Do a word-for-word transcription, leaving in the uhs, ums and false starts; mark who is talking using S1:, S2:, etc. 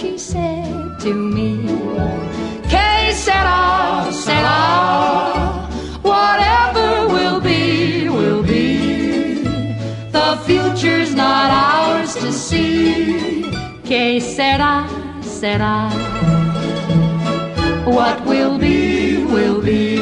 S1: she said to me. Que sera, sera, whatever will be, will be. The future's not ours to see. Que sera, sera, what will be, will be.